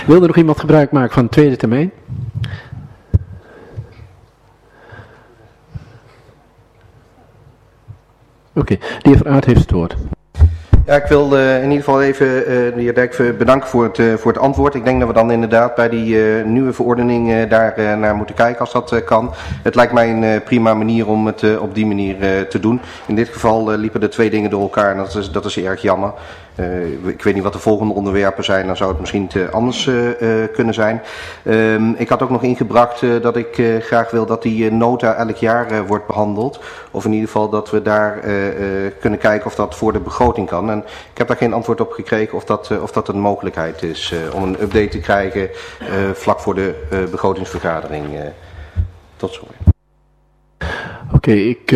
Wil er nog iemand gebruik maken van de tweede termijn? Oké, de heer Van Aert heeft het woord. Ja, ik wil in ieder geval even de heer Dijk bedanken voor het antwoord. Ik denk dat we dan inderdaad bij die nieuwe verordening daar naar moeten kijken als dat kan. Het lijkt mij een prima manier om het op die manier te doen. In dit geval liepen de twee dingen door elkaar en dat is erg jammer. Ik weet niet wat de volgende onderwerpen zijn, dan zou het misschien anders kunnen zijn. Ik had ook nog ingebracht dat ik graag wil dat die nota elk jaar wordt behandeld. Of in ieder geval dat we daar kunnen kijken of dat voor de begroting kan. En ik heb daar geen antwoord op gekregen of dat een mogelijkheid is om een update te krijgen vlak voor de begrotingsvergadering. Tot zover. Oké, ik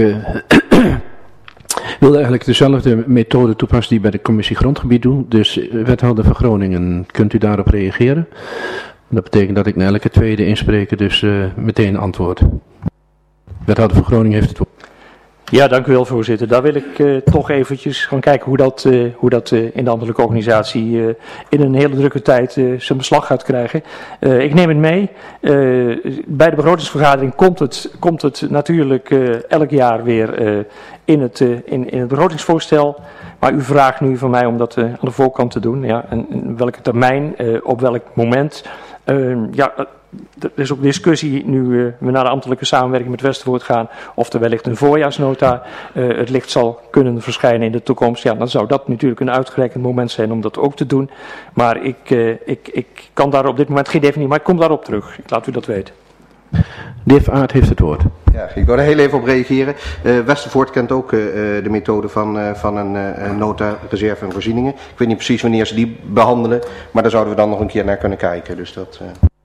wilde eigenlijk dezelfde methode toepassen die bij de commissie grondgebied doen. Dus wethouder van Groningen, kunt u daarop reageren? Dat betekent dat ik na elke tweede inspreker dus meteen antwoord. Wethouder van Groningen heeft het woord. Ja, dank u wel, voorzitter. Daar wil ik toch eventjes gaan kijken hoe dat in de ambtelijke organisatie in een hele drukke tijd zijn beslag gaat krijgen. Ik neem het mee. Bij de begrotingsvergadering komt het natuurlijk elk jaar weer in het begrotingsvoorstel. Maar u vraagt nu van mij om dat aan de voorkant te doen. Ja, en welke termijn, op welk moment. Er is ook discussie nu we naar de ambtelijke samenwerking met Westervoort gaan. Of er wellicht een voorjaarsnota het licht zal kunnen verschijnen in de toekomst. Ja, dan zou dat natuurlijk een uitgerekend moment zijn om dat ook te doen. Maar ik kan daar op dit moment geen definitie, maar ik kom daarop terug. Ik laat u dat weten. De heer Van Aert heeft het woord. Ja, ik wil er heel even op reageren. Westervoort kent ook de methode van een nota, reserve en voorzieningen. Ik weet niet precies wanneer ze die behandelen, maar daar zouden we dan nog een keer naar kunnen kijken. Dus dat...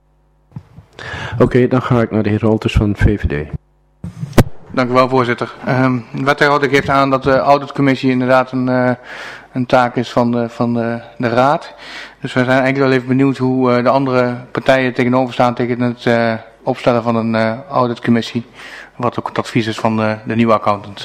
Oké, dan ga ik naar de heer Rolters van VVD. Dank u wel, voorzitter. Wethouder geeft aan dat de auditcommissie inderdaad een taak is van de raad. Dus we zijn eigenlijk wel even benieuwd hoe de andere partijen tegenover staan tegen het opstellen van een auditcommissie. Wat ook het advies is van de nieuwe accountant.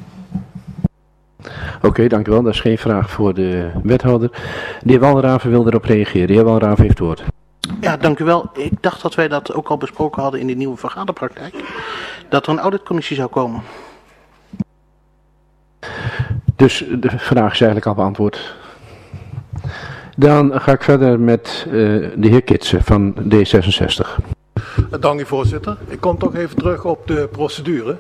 Oké, dank u wel. Dat is geen vraag voor de wethouder. De heer Walraven wil erop reageren. De heer Walraven heeft het woord. Ja, dank u wel. Ik dacht dat wij dat ook al besproken hadden in de nieuwe vergaderpraktijk. Dat er een auditcommissie zou komen. Dus de vraag is eigenlijk al beantwoord. Dan ga ik verder met de heer Kitsen van D66. Dank u, voorzitter. Ik kom toch even terug op de procedure.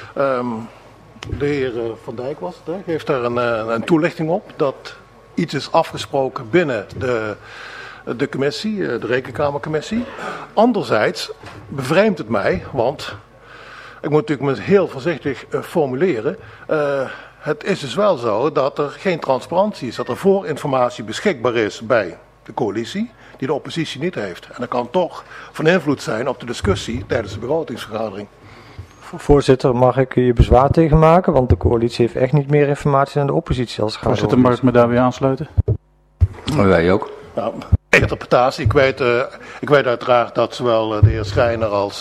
De heer Van Dijk was het, geeft daar een toelichting op dat iets is afgesproken binnen de commissie, de rekenkamercommissie. Anderzijds bevreemdt het mij, want ik moet natuurlijk heel voorzichtig formuleren. Het is dus wel zo dat er geen transparantie is, dat er voorinformatie beschikbaar is bij de coalitie, die de oppositie niet heeft. En dat kan toch van invloed zijn op de discussie tijdens de begrotingsvergadering. Voorzitter, mag ik je bezwaar tegen maken? Want de coalitie heeft echt niet meer informatie dan de oppositie als het gaat. Voorzitter, mag ik me daar weer aansluiten? Wij ook. Nou, interpretatie. Ik weet uiteraard dat zowel de heer Schreiner als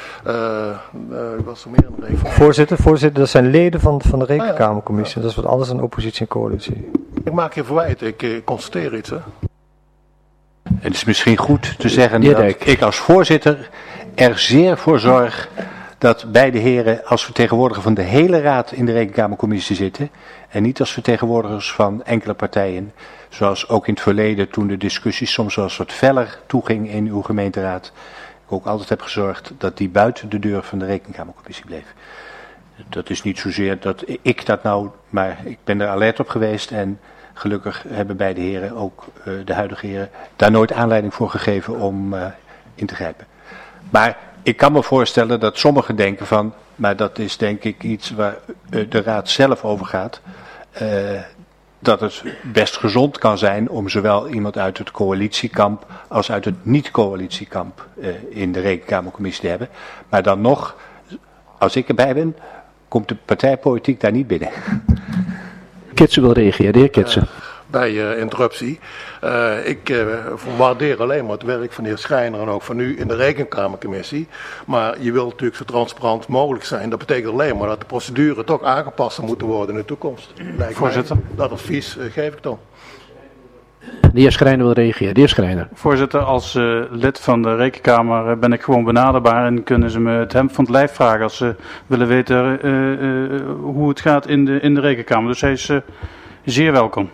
was er meer een Voorzitter, dat zijn leden van de rekenkamercommissie. Dat is wat anders dan oppositie en coalitie. Ik maak geen verwijt, ik constateer iets. Hè. Het is misschien goed te zeggen dat ik als voorzitter er zeer voor zorg dat beide heren als vertegenwoordiger van de hele raad in de rekenkamercommissie zitten en niet als vertegenwoordigers van enkele partijen, zoals ook in het verleden toen de discussie soms wel eens wat feller toeging in uw gemeenteraad. Ik ook altijd heb gezorgd dat die buiten de deur van de rekenkamercommissie bleef. Dat is niet zozeer dat ik dat nou, maar ik ben er alert op geweest en gelukkig hebben beide heren, ook de huidige heren, daar nooit aanleiding voor gegeven om in te grijpen. Maar ik kan me voorstellen dat sommigen denken van, maar dat is denk ik iets waar de raad zelf over gaat, dat het best gezond kan zijn om zowel iemand uit het coalitiekamp als uit het niet-coalitiekamp in de rekenkamercommissie te hebben. Maar dan nog, als ik erbij ben, komt de partijpolitiek daar niet binnen. Kitsen wil reageren, de heer Kitsen. Bij interruptie. Ik waardeer alleen maar het werk van de heer Schreiner en ook van u in de rekenkamercommissie. Maar je wilt natuurlijk zo transparant mogelijk zijn. Dat betekent alleen maar dat de procedure toch aangepast moeten worden in de toekomst. Voorzitter. Dat advies geef ik dan. De heer Schrijner wil reageren. De heer Schrijner. Voorzitter, als lid van de Rekenkamer ben ik gewoon benaderbaar en kunnen ze me het hemd van het lijf vragen als ze willen weten hoe het gaat in de Rekenkamer. Dus hij is zeer welkom.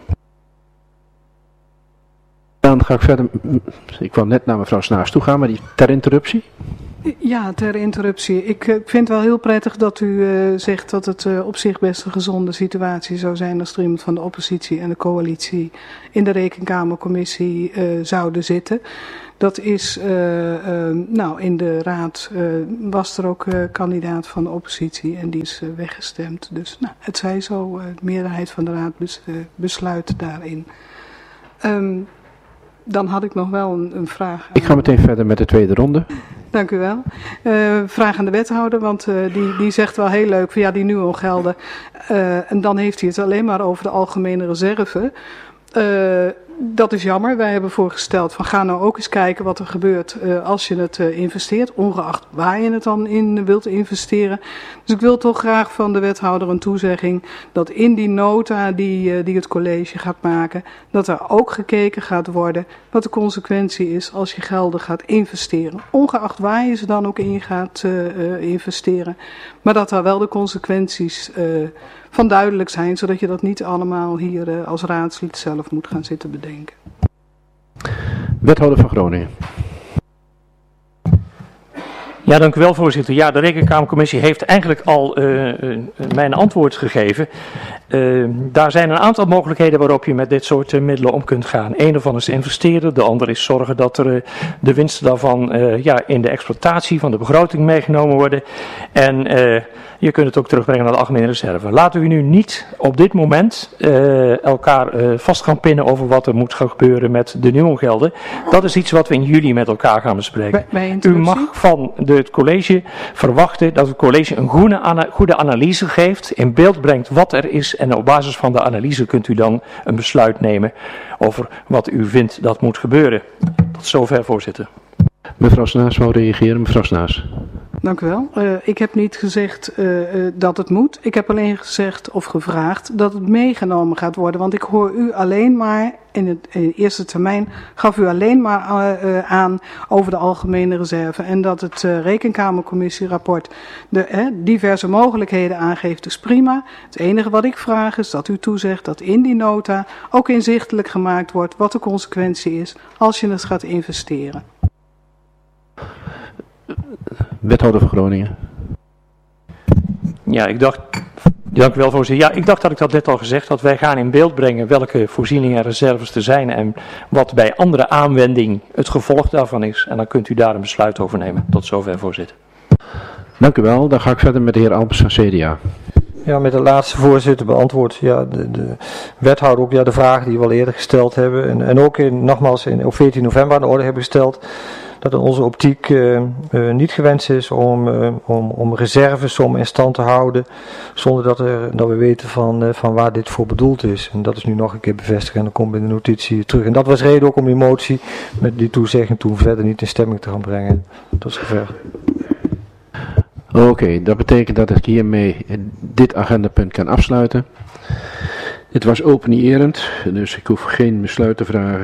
Dan ga ik verder. Ik kwam net naar mevrouw Snaars toe gaan, maar die ter interruptie. Ja, ter interruptie. Ik vind het wel heel prettig dat u zegt dat het op zich best een gezonde situatie zou zijn als er iemand van de oppositie en de coalitie in de Rekenkamercommissie zouden zitten. Dat is, in de raad was er ook kandidaat van de oppositie en die is weggestemd. Dus het zij zo, de meerderheid van de raad besluit daarin. Dan had ik nog wel een vraag. Ik ga meteen verder met de tweede ronde. Dank u wel. Vraag aan de wethouder, want die zegt wel heel leuk van ja, die nu al gelden. En dan heeft hij het alleen maar over de algemene reserve. Dat is jammer. Wij hebben voorgesteld van ga nou ook eens kijken wat er gebeurt als je het investeert, ongeacht waar je het dan in wilt investeren. Dus ik wil toch graag van de wethouder een toezegging dat in die nota die het college gaat maken, dat er ook gekeken gaat worden wat de consequentie is als je gelden gaat investeren. Ongeacht waar je ze dan ook in gaat investeren. Maar dat daar wel de consequenties van duidelijk zijn, zodat je dat niet allemaal hier als raadslid zelf moet gaan zitten bedenken. Wethouder van Groningen. Ja, dank u wel, voorzitter. Ja, de Rekenkamercommissie heeft eigenlijk al mijn antwoord gegeven. Daar zijn een aantal mogelijkheden waarop je met dit soort middelen om kunt gaan. Eén daarvan is investeren, de andere is zorgen dat er de winsten daarvan in de exploitatie van de begroting meegenomen worden. En je kunt het ook terugbrengen naar de algemene reserve. Laten we nu niet op dit moment elkaar vast gaan pinnen over wat er moet gaan gebeuren met de NUON-gelden. Dat is iets wat we in juli met elkaar gaan bespreken. U mag van het college verwachten dat het college een goede analyse geeft, in beeld brengt wat er is en op basis van de analyse kunt u dan een besluit nemen over wat u vindt dat moet gebeuren. Tot zover, voorzitter. Mevrouw Snaars wou reageren. Mevrouw Snaars. Dank u wel. Ik heb niet gezegd dat het moet. Ik heb alleen gezegd of gevraagd dat het meegenomen gaat worden. Want ik hoor u alleen maar, in het eerste termijn, gaf u alleen maar aan over de algemene reserve. En dat het Rekenkamercommissierapport de diverse mogelijkheden aangeeft, is prima. Het enige wat ik vraag is dat u toezegt dat in die nota ook inzichtelijk gemaakt wordt wat de consequentie is als je het gaat investeren. Wethouder van Groningen. Ja, dank u wel, voorzitter. Ja, ik dacht dat ik dat net al gezegd had. Wij gaan in beeld brengen welke voorzieningen en reserves er zijn en wat bij andere aanwending het gevolg daarvan is. En dan kunt u daar een besluit over nemen. Tot zover, voorzitter. Dank u wel. Dan ga ik verder met de heer Alpers van CDA. Ja, met de laatste voorzitter beantwoord de wethouder ook de vragen die we al eerder gesteld hebben. En ook nogmaals op 14 november aan de orde hebben gesteld. Dat in onze optiek niet gewenst is om reservesommen in stand te houden zonder dat we weten van waar dit voor bedoeld is. En dat is nu nog een keer bevestigd en dan komt in de notitie terug. En dat was reden ook om die motie met die toezegging toen verder niet in stemming te gaan brengen. Tot zover. Oké, dat betekent dat ik hiermee dit agendapunt kan afsluiten. Het was openierend, dus ik hoef geen besluit te vragen.